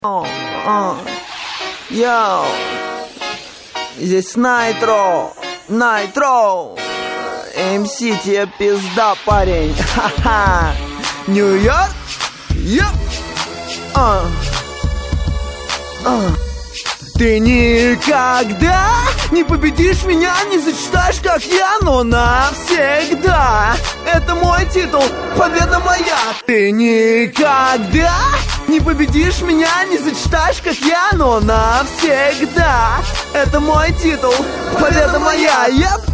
Йоу, здесь Найтро, МС, тебе пизда, парень. Ха-ха, Нью-Йорк, Ты никогда не победишь меня, не зачитаешь, как я, но навсегда. Это мой титул, победа моя. Ты никогда не победишь меня, не зачитаешь, как я, но навсегда. Это мой титул, победа моя.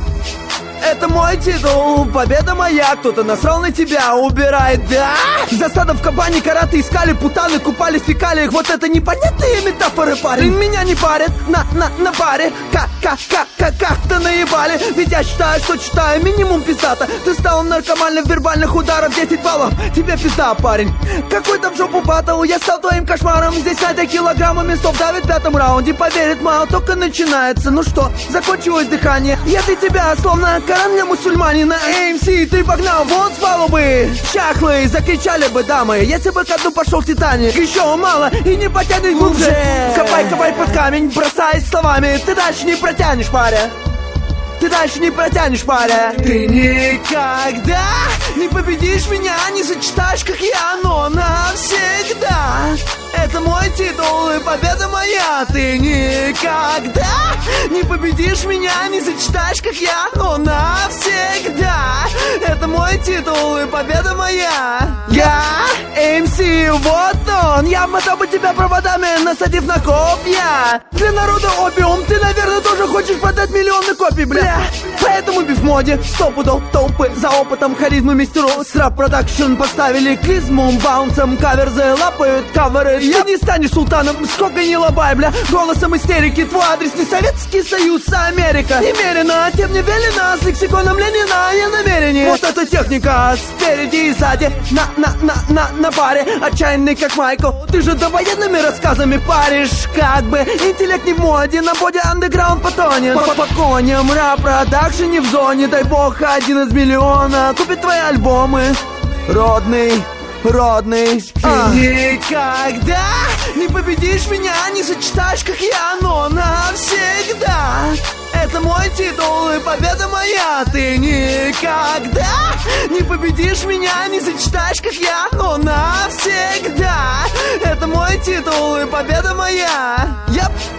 Это мой титул, победа моя. Кто-то насрал на тебя, убирает, да? За стадом в кабане караты искали, путаны купались в фекалиях. Вот это непонятные метафоры, парень. Меня не парят на паре. Как-то наебали. Ведь я считаю, что читаю минимум пиздата. Ты стал наркомальным, вербальных ударов 10 баллов. Тебе пизда, парень. Какой-то в жопу батл, я стал твоим кошмаром. Здесь Надя килограммами стов давит в 5-м раунде. Поверит мало, только начинается. Ну что, закончилось дыхание. Если тебя словно Коран для мусульманина, МС, ты погнал вон с палубы. Чахлые, закричали бы дамы, если бы ко дну пошел Титаник. Еще мало и не потянет глубже. Копай под камень, бросаясь словами. Ты дальше не протянешь, паря. Ты дальше не протянешь, паря. Ты никогда не победишь меня, не зачитаешь, как я, но навсегда. Это мой титул и победа моя. Ты никогда не победишь меня, не зачитаешь, как я, но навсегда. Это мой титул и победа моя. Я МС, вот он. Я обмотал бы тебя проводами, насадив на копья. Для народа опиум, ты, наверное, тоже хочешь продать миллионы копий, бля. Поэтому биф в моде, 100 пудов толпы. За опытом харизму мистеру с рэп-продакшн поставили клизму. Баунсом каверзы лапают каверы. Я не станешь султаном, сколько не лобай, бля. Голосом истерики, твой адрес не Советский Союз, а Америка. Немерено, тем не велено, с лексиконом Ленина я намерение. Вот эта техника, спереди и сзади, на паре. Отчаянный как Майкл, ты же довоенными рассказами паришь. Как бы интеллект не в моде, на боди андеграунд потонет. По коням рэп-продакшн не в зоне. Дай бог, 1 из миллиона купит твои альбомы. Родный. Ты никогда не победишь меня, не зачитаешь, как я, но навсегда. Это мой титул и победа моя. Ты никогда не победишь меня, не зачитаешь, как я, но навсегда. Это мой титул и победа моя.